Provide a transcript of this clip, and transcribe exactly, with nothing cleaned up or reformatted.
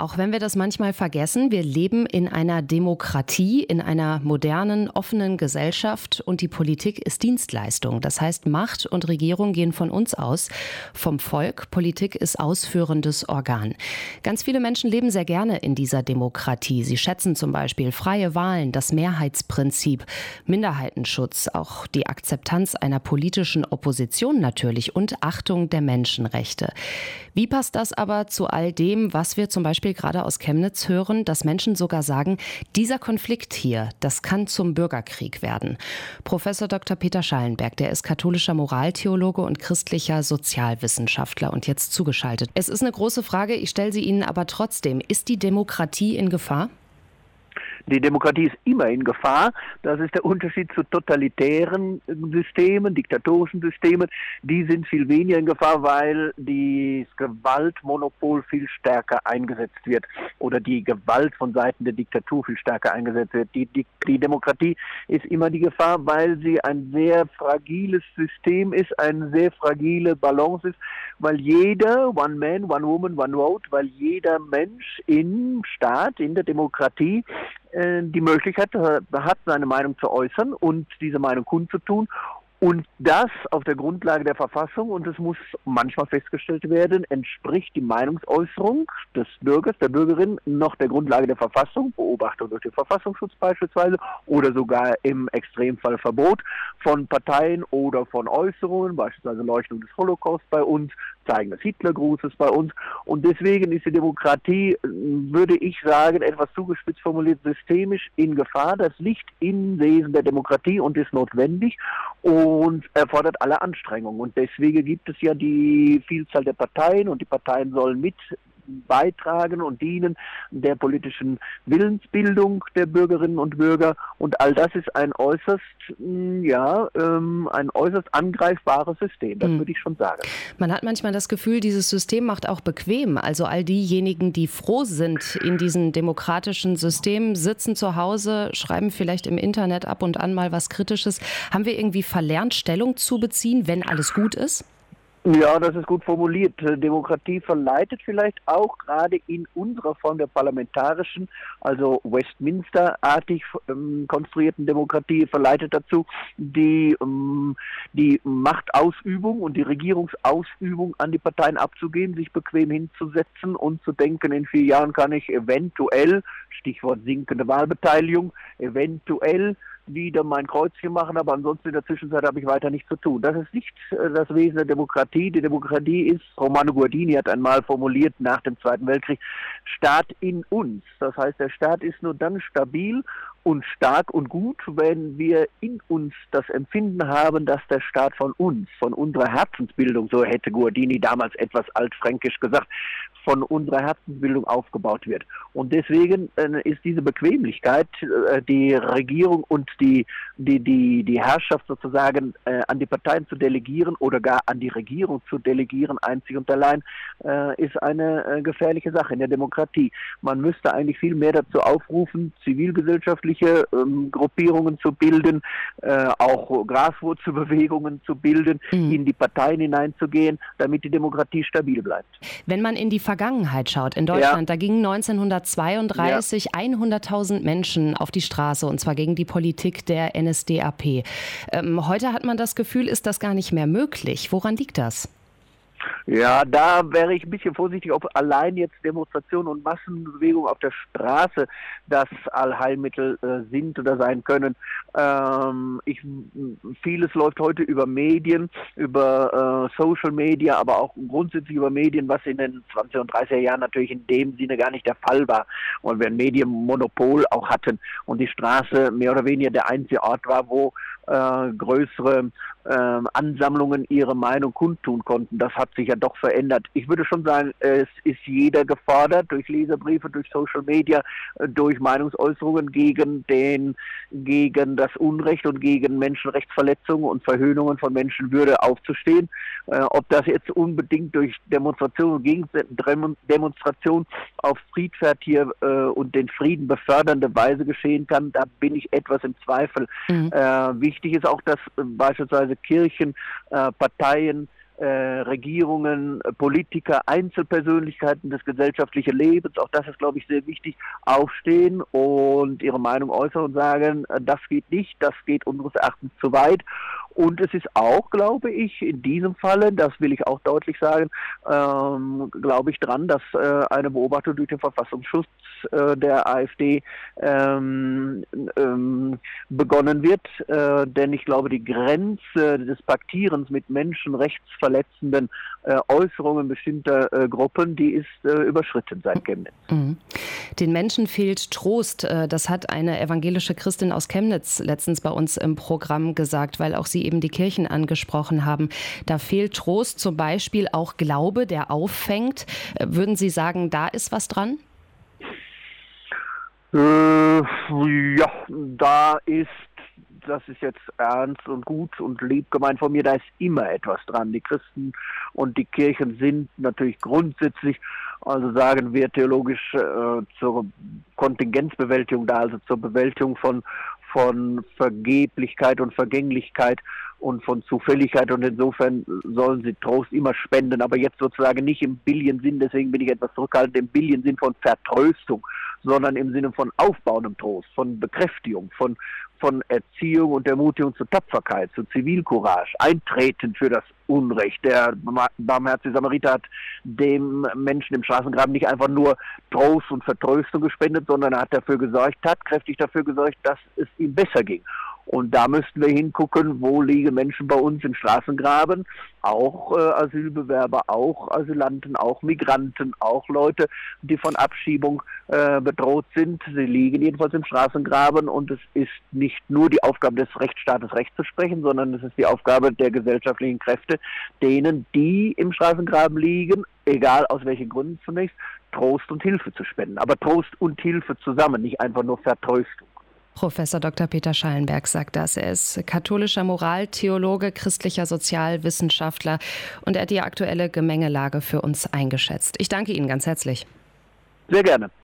auch wenn wir das manchmal vergessen. Wir leben in einer Demokratie, in einer modernen, offenen Gesellschaft und die Politik ist Dienstleistung. Das heißt, Macht und Regierung gehen von uns aus, vom Volk. Politik ist ausführendes Organ. Ganz viele Menschen leben sehr gerne in dieser Demokratie. Sie schätzen zum Beispiel freie Wahlen, das Mehrheitsprinzip, Minderheitenschutz, auch die Akzeptanz einer politischen Opposition natürlich und Achtung der Menschenrechte. Wie passt das aber zu all dem, was wir zum Beispiel gerade aus Chemnitz hören, dass Menschen sogar sagen, dieser Konflikt hier, das kann zum Bürgerkrieg werden? Professor Doktor Peter Schallenberg, der ist katholischer Moraltheologe und christlicher Sozialwissenschaftler und jetzt zugeschaltet. Es ist eine große Frage, ich stelle sie Ihnen aber trotzdem. Ist die Demokratie in Gefahr? Die Demokratie ist immer in Gefahr. Das ist der Unterschied zu totalitären Systemen, diktatorischen Systemen. Die sind viel weniger in Gefahr, weil das Gewaltmonopol viel stärker eingesetzt wird oder die Gewalt von Seiten der Diktatur viel stärker eingesetzt wird. Die, die, die Demokratie ist immer die Gefahr, weil sie ein sehr fragiles System ist, eine sehr fragile Balance ist, weil jeder, one man, one woman, one vote, weil jeder Mensch im Staat, in der Demokratie, die Möglichkeit hat, seine Meinung zu äußern und diese Meinung kundzutun. Und das auf der Grundlage der Verfassung, und es muss manchmal festgestellt werden, entspricht die Meinungsäußerung des Bürgers, der Bürgerin noch der Grundlage der Verfassung, Beobachtung durch den Verfassungsschutz beispielsweise, oder sogar im Extremfall Verbot von Parteien oder von Äußerungen, beispielsweise Leugnung des Holocaust bei uns, Zeigen des Hitlergrußes bei uns. Und deswegen ist die Demokratie, würde ich sagen, etwas zugespitzt formuliert, systemisch in Gefahr. Das liegt im Wesen der Demokratie und ist notwendig und erfordert alle Anstrengungen. Und deswegen gibt es ja die Vielzahl der Parteien und die Parteien sollen mit beitragen und dienen der politischen Willensbildung der Bürgerinnen und Bürger, und all das ist ein äußerst, ja, ein äußerst angreifbares System, das hm. würde ich schon sagen. Man hat manchmal das Gefühl, dieses System macht auch bequem, also all diejenigen, die froh sind in diesen demokratischen Systemen, sitzen zu Hause, schreiben vielleicht im Internet ab und an mal was Kritisches. Haben wir irgendwie verlernt, Stellung zu beziehen, wenn alles gut ist? Ja, das ist gut formuliert. Demokratie verleitet vielleicht auch gerade in unserer Form der parlamentarischen, also Westminster-artig ähm, konstruierten Demokratie, verleitet dazu, die, ähm, die Machtausübung und die Regierungsausübung an die Parteien abzugeben, sich bequem hinzusetzen und zu denken, in vier Jahren kann ich eventuell, Stichwort sinkende Wahlbeteiligung, eventuell wieder mein Kreuzchen machen, aber ansonsten in der Zwischenzeit habe ich weiter nichts zu tun. Das ist nicht äh, das Wesen der Demokratie. Die Demokratie ist, Romano Guardini hat einmal formuliert nach dem Zweiten Weltkrieg, Staat in uns. Das heißt, der Staat ist nur dann stabil und stark und gut, wenn wir in uns das Empfinden haben, dass der Staat von uns, von unserer Herzensbildung, so hätte Guardini damals etwas altfränkisch gesagt, von unserer Herzensbildung aufgebaut wird. Und deswegen äh, ist diese Bequemlichkeit, äh, die Regierung und die, die, die, die Herrschaft sozusagen äh, an die Parteien zu delegieren oder gar an die Regierung zu delegieren, einzig und allein, äh, ist eine äh, gefährliche Sache in der Demokratie. Man müsste eigentlich viel mehr dazu aufrufen, zivilgesellschaftliche ähm, Gruppierungen zu bilden, äh, auch Graswurzelbewegungen zu bilden, mhm. in die Parteien hineinzugehen, damit die Demokratie stabil bleibt. Wenn man in die Vergangenheit schaut, in Deutschland, ja. da gingen neunzehnhundertzweiunddreißig ja. hunderttausend Menschen auf die Straße, und zwar gegen die Politik der N S D A P. Ähm, heute hat man das Gefühl, ist das gar nicht mehr möglich. Woran liegt das? Ja, da wäre ich ein bisschen vorsichtig, ob allein jetzt Demonstrationen und Massenbewegungen auf der Straße das Allheilmittel äh, sind oder sein können. Ähm, ich, vieles läuft heute über Medien, über äh, Social Media, aber auch grundsätzlich über Medien, was in den zwanziger und dreißiger Jahren natürlich in dem Sinne gar nicht der Fall war. Und wir ein Medienmonopol auch hatten und die Straße mehr oder weniger der einzige Ort war, wo äh, größere äh, Ansammlungen ihre Meinung kundtun konnten. Das hat sich ja doch verändert. Ich würde schon sagen, es ist jeder gefordert, durch Leserbriefe, durch Social Media, durch Meinungsäußerungen gegen den, gegen das Unrecht und gegen Menschenrechtsverletzungen und Verhöhnungen von Menschenwürde aufzustehen. Äh, ob das jetzt unbedingt durch Demonstration und Gegendemonstration auf Friedfahrt hier äh, und den Frieden befördernde Weise geschehen kann, da bin ich etwas im Zweifel. Mhm. Äh, wichtig ist auch, dass äh, beispielsweise Kirchen, äh, Parteien, äh, Regierungen, äh, Politiker, Einzelpersönlichkeiten des gesellschaftlichen Lebens, auch das ist, glaube ich, sehr wichtig, aufstehen und ihre Meinung äußern und sagen, äh, das geht nicht, das geht unseres Erachtens zu weit. Und es ist auch, glaube ich, in diesem Falle, das will ich auch deutlich sagen, ähm, glaube ich dran, dass äh, eine Beobachtung durch den Verfassungsschutz äh, der AfD ähm, ähm, begonnen wird. Äh, denn ich glaube, die Grenze des Paktierens mit menschenrechtsverletzenden äh, Äußerungen bestimmter äh, Gruppen, die ist äh, überschritten seit Chemnitz. Mhm. Den Menschen fehlt Trost. Das hat eine evangelische Christin aus Chemnitz letztens bei uns im Programm gesagt, weil auch Sie eben die Kirchen angesprochen haben. Da fehlt Trost, zum Beispiel auch Glaube, der auffängt. Würden Sie sagen, da ist was dran? Äh, ja, da ist, das ist jetzt ernst und gut und lieb gemeint von mir, da ist immer etwas dran. Die Christen und die Kirchen sind natürlich grundsätzlich, also sagen wir theologisch, äh, zur Kontingenzbewältigung da, also zur Bewältigung von, von Vergeblichkeit und Vergänglichkeit und von Zufälligkeit, und insofern sollen sie Trost immer spenden, aber jetzt sozusagen nicht im Billion-Sinn, deswegen bin ich etwas zurückhaltend, im Billion-Sinn von Vertröstung, sondern im Sinne von aufbauendem Trost, von Bekräftigung, von, von Erziehung und Ermutigung zur Tapferkeit, zur Zivilcourage, Eintreten für das Unrecht. Der barmherzige Samariter hat dem Menschen im Straßengraben nicht einfach nur Trost und Vertröstung gespendet, sondern er hat dafür gesorgt, tatkräftig dafür gesorgt, dass es ihm besser ging. Und da müssten wir hingucken, wo liegen Menschen bei uns im Straßengraben, auch äh, Asylbewerber, auch Asylanten, auch Migranten, auch Leute, die von Abschiebung äh, bedroht sind. Sie liegen jedenfalls im Straßengraben, und es ist nicht nur die Aufgabe des Rechtsstaates, Recht zu sprechen, sondern es ist die Aufgabe der gesellschaftlichen Kräfte, denen, die im Straßengraben liegen, egal aus welchen Gründen zunächst, Trost und Hilfe zu spenden. Aber Trost und Hilfe zusammen, nicht einfach nur Vertröstung. Professor Doktor Peter Schallenberg sagt das. Er ist katholischer Moraltheologe, christlicher Sozialwissenschaftler, und er hat die aktuelle Gemengelage für uns eingeschätzt. Ich danke Ihnen ganz herzlich. Sehr gerne.